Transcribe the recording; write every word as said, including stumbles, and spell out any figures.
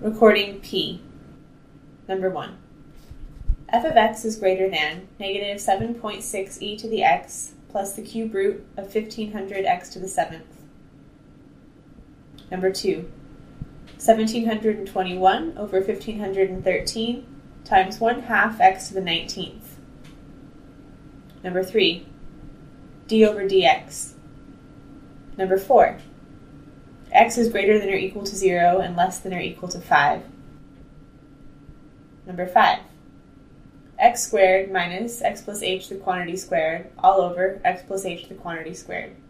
Recording P. Number one. F of x is greater than negative seven point six e to the x plus the cube root of fifteen hundred x to the seventh. Number two. seventeen twenty-one over fifteen thirteen times one half x to the nineteenth. Number three. D over dx. Number four. X is greater than or equal to zero and less than or equal to five. Number five. X squared minus x plus h the quantity squared all over x plus h the quantity squared.